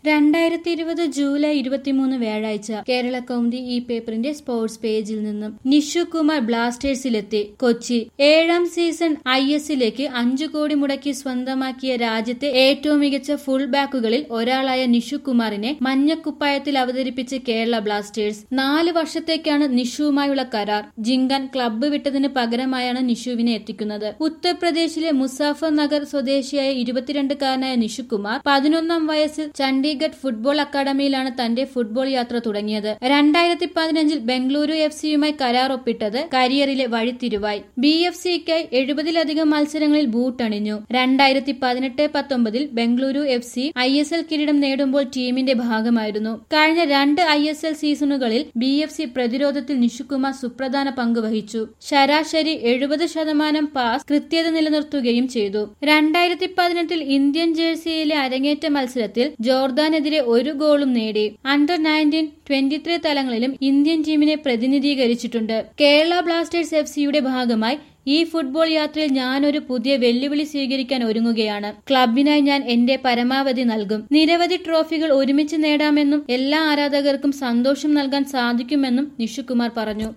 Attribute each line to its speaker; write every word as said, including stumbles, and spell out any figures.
Speaker 1: രണ്ടായിരത്തി ഇരുപത് ജൂലൈ ഇരുപത്തിമൂന്ന് വ്യാഴാഴ്ച കേരള കൗമുദി ഈ പേപ്പറിന്റെ സ്പോർട്സ് പേജിൽ നിന്നും നിഷു കുമാർ ബ്ലാസ്റ്റേഴ്സിലെത്തി. കൊച്ചി ഏഴാം സീസൺ ഐ എസിലേക്ക് അഞ്ചു കോടി മുടക്കി സ്വന്തമാക്കിയ രാജ്യത്തെ ഏറ്റവും മികച്ച ഫുൾ ബാക്കുകളിൽ ഒരാളായ നിഷു കുമാറിനെ മഞ്ഞക്കുപ്പായത്തിൽ അവതരിപ്പിച്ച് കേരള ബ്ലാസ്റ്റേഴ്സ്. നാല് വർഷത്തേക്കാണ് നിഷുവുമായുള്ള കരാർ. ജിങ്കാൻ ക്ലബ്ബ് വിട്ടതിന് പകരമായാണ് നിഷുവിനെ എത്തിക്കുന്നത്. ഉത്തർപ്രദേശിലെ മുസാഫർ നഗർ സ്വദേശിയായ ഇരുപത്തിരണ്ടുകാരനായ നിഷുകുമാർ പതിനൊന്നാം വയസ്സിൽ ചണ്ഡീഗഡ് ഫുട്ബോൾ അക്കാദമിയിലാണ് തന്റെ ഫുട്ബോൾ യാത്ര തുടങ്ങിയത്. രണ്ടായിരത്തി പതിനഞ്ചിൽ ബംഗളൂരു എഫ് സിയുമായി കരാർ ഒപ്പിട്ടത് കരിയറിലെ വഴിത്തിരിവായി. ബി എഫ് സിക്കായി എഴുപതിലധികം മത്സരങ്ങളിൽ ബൂട്ടണിഞ്ഞു. രണ്ടായിരത്തി പതിനെട്ട് പത്തൊമ്പതിൽ Bengaluru F C I S L കിരീടം നേടുമ്പോൾ ടീമിന്റെ ഭാഗമായിരുന്നു. കഴിഞ്ഞ രണ്ട് ഐ എസ് എൽ സീസണുകളിൽ ബി എഫ് സി പ്രതിരോധത്തിൽ നിഷുകുമാർ സുപ്രധാന പങ്ക് വഹിച്ചു. ശരാശരി എഴുപത് ശതമാനം പാസ് കൃത്യത നിലനിർത്തുകയും ചെയ്തു. രണ്ടായിരത്തി പതിനെട്ടിൽ ഇന്ത്യൻ ജേഴ്സിയിലെ അരങ്ങേറ്റ മത്സരത്തിൽ ജോർദാനെതിരെ ഒരു ഗോളും നേടി. അണ്ടർ നയൻറ്റീൻ ട്വന്റി ത്രീ തലങ്ങളിലും ഇന്ത്യൻ ടീമിനെ പ്രതിനിധീകരിച്ചിട്ടുണ്ട്. കേരള ബ്ലാസ്റ്റേഴ്സ് എഫ് സിയുടെ ഭാഗമായി ഈ ഫുട്ബോൾ യാത്രയിൽ ഞാനൊരു പുതിയ വെല്ലുവിളി സ്വീകരിക്കാൻ ഒരുങ്ങുകയാണ്. ക്ലബിനായി ഞാൻ എന്റെ പരമാവധി നൽകും. നിരവധി ട്രോഫികൾ ഒരുമിച്ച് നേടാമെന്നും എല്ലാ ആരാധകർക്കും സന്തോഷം നൽകാൻ സാധിക്കുമെന്നും നിഷുകുമാർ പറഞ്ഞു.